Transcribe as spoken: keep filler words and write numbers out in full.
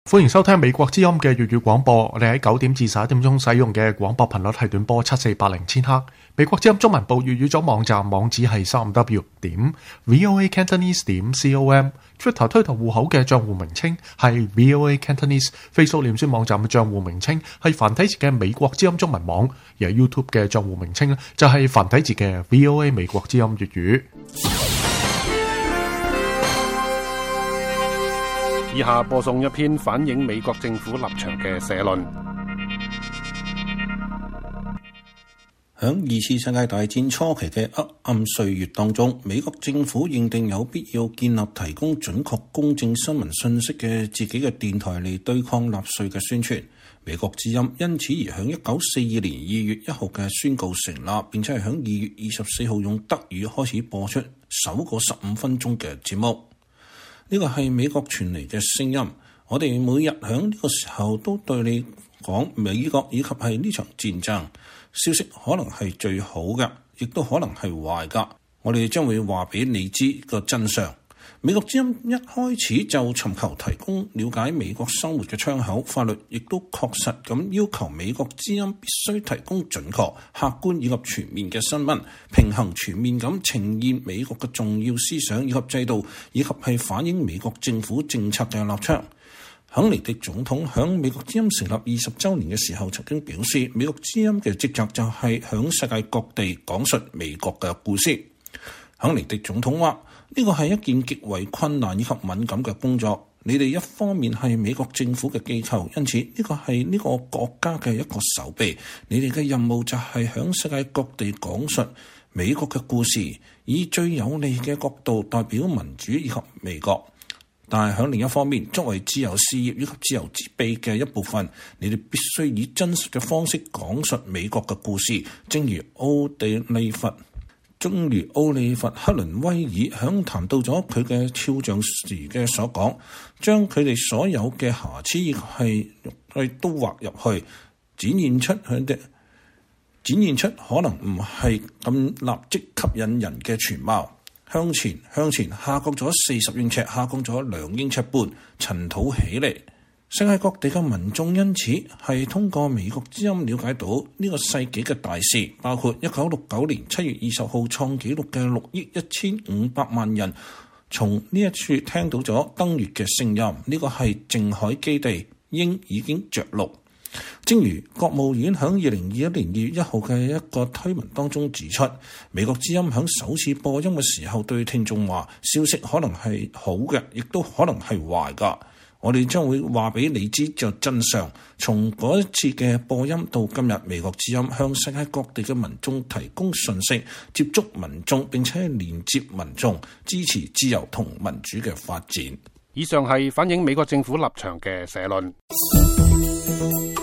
歡迎收聽美國之音嘅粵語廣播。我哋喺九點至十一點鐘使用嘅廣播頻率係短波七四八零千赫。美國之音中文部粵語組網站網址係三五 w 點 voa cantonese 點 com。Twitter 推特戶口嘅賬戶名稱係 voa cantonese。Facebook 臉書網站嘅賬戶名稱係繁體字嘅美國之音中文網，而係 YouTube 嘅賬戶名稱咧就係繁體字嘅 voa 美國之音粵語。 以下播送一篇反映美國政府立場嘅社論。 喺二次世界大戰初期嘅黑暗歲月當中，美國政府認定有必要建立提供準確公正新聞信息嘅自己嘅電台嚟對抗納粹嘅宣傳。美國之音因此而喺一九四二年二月一號嘅宣告成立，並且係喺二月二十四號用德語開始播出首個十五分鐘嘅節目。呢個係美國傳嚟嘅聲音，我哋每日喺呢個時候都對你講美國以及係呢場戰爭消息，可能係最好嘅，亦都可能係壞㗎。我哋將會話俾你知個真相。美國之音一開始就尋求提供了解美國生活嘅窗口，法律亦都確實咁要求美國之音必須提供準確、客觀以及全面嘅新聞，平衡全面咁呈現美國嘅重要思想以及制度，以及係反映美國政府政策嘅立場。肯尼迪總統響美國之音成立二十週年嘅時候曾經表示，美國之音嘅職責就係響世界各地講述美國嘅故事。肯尼迪總統話：呢個係一件極為困難以及敏感嘅工作。你哋一方面係美國政府嘅機構，因此呢個係呢個國家嘅一個手臂。你哋嘅任務就係響世界各地講述美國嘅故事，以最有利嘅角度代表民主以及美國。但係響另一方面，作為自由事業以及自由之臂嘅一部分，你哋必須以真實嘅方式講述美國嘅故事，正如奧地利佛。正如奧利弗·克倫威爾響談到咗佢嘅肖像時嘅所講，將佢哋所有嘅瑕疵係係都畫入去，展現出佢哋展現出可能唔係咁立即吸引人嘅全貌。向前向前下降咗四十英尺，下降咗兩英尺半，塵土起嚟。世界各地嘅民眾因此係通過美國之音了解到呢個世紀嘅大事，包括一九六九年七月二十號創紀錄嘅六億一千五百萬人從呢一處聽到咗登月嘅聲音。呢個係靜海基地鷹已經着陸。正如國務院響二零二一年二月一號嘅一個推文當中指出，美國之音響首次播音嘅時候對聽眾話，消息可能係好嘅，亦都可能係壞㗎。我哋將會話俾你知就真相。從嗰一次嘅播音到今日，美國之音向世界各地嘅民眾提供信息，接觸民眾，並且連接民眾，支持自由同民主嘅發展。 以上係反映美國政府立場嘅社論。